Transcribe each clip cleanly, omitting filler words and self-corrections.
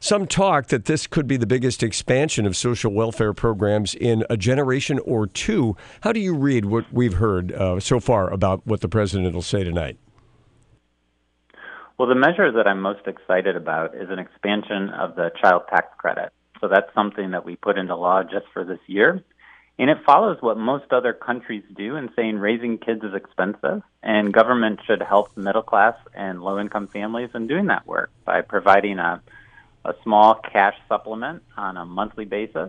some talk that this could be the biggest expansion of social welfare programs in a generation or two. How do you read what we've heard so far about what the president will say tonight? Well, the measure that I'm most excited about is an expansion of the child tax credit. So that's something that we put into law just for this year. And it follows what most other countries do in saying raising kids is expensive, and government should help middle class and low income families in doing that work by providing a small cash supplement on a monthly basis,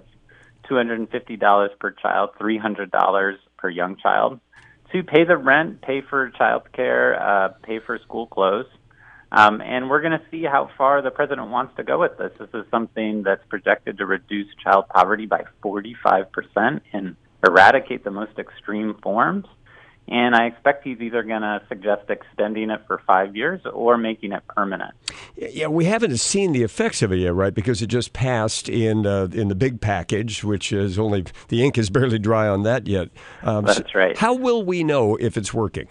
$250 per child, $300 per young child, to pay the rent, pay for child care, pay for school clothes. And we're going to see how far the president wants to go with this. This is something that's projected to reduce child poverty by 45% and eradicate the most extreme forms. And I expect he's either going to suggest extending it for 5 years or making it permanent. Yeah, we haven't seen the effects of it yet, right? Because it just passed in the big package, which is only, the ink is barely dry on that yet. That's right. How will we know if it's working?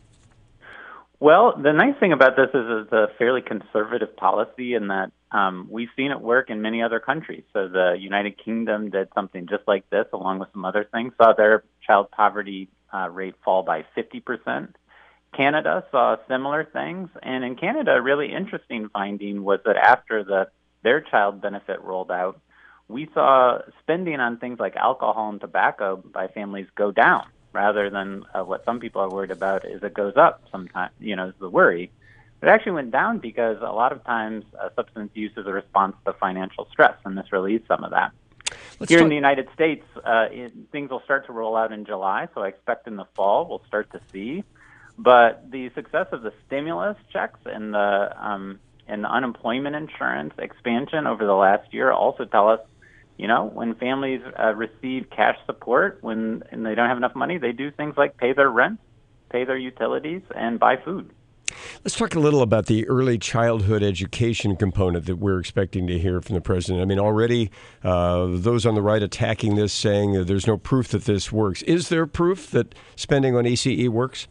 Well, the nice thing about this is it's a fairly conservative policy in that we've seen it work in many other countries. So the United Kingdom did something just like this, along with some other things, saw their child poverty rate fall by 50%. Canada saw similar things. And in Canada, a really interesting finding was that after their child benefit rolled out, we saw spending on things like alcohol and tobacco by families go down, rather than what some people are worried about is it goes up sometimes, is the worry. It actually went down because a lot of times substance use is a response to financial stress, and this relieves some of that. Here in the United States, things will start to roll out in July, so I expect in the fall we'll start to see. But the success of the stimulus checks and the unemployment insurance expansion over the last year also tell us, when families receive cash support, and they don't have enough money, they do things like pay their rent, pay their utilities, and buy food. Let's talk a little about the early childhood education component that we're expecting to hear from the president. I mean, already those on the right attacking this, saying that there's no proof that this works. Is there proof that spending on ECE works?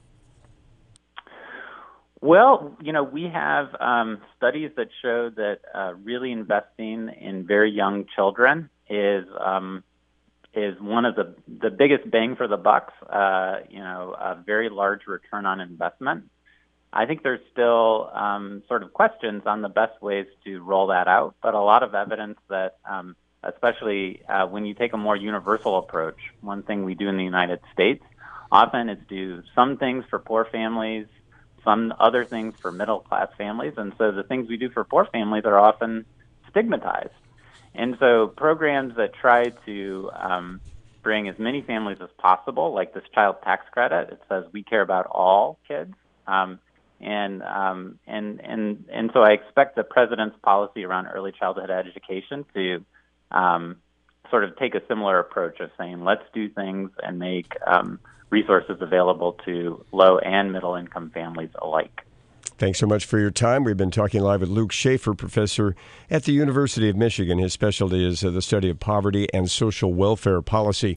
Well, we have studies that show that really investing in very young children is one of the biggest bang for the bucks, a very large return on investment. I think there's still sort of questions on the best ways to roll that out, but a lot of evidence that, especially when you take a more universal approach, one thing we do in the United States often is do some things for poor families, some other things for middle-class families, and so the things we do for poor families are often stigmatized. And so programs that try to bring as many families as possible, like this child tax credit, it says we care about all kids, and so I expect the president's policy around early childhood education to sort of take a similar approach of saying, let's do things and make resources available to low and middle income families alike. Thanks so much for your time. We've been talking live with Luke Shaefer, professor at the University of Michigan. His specialty is the study of poverty and social welfare policy.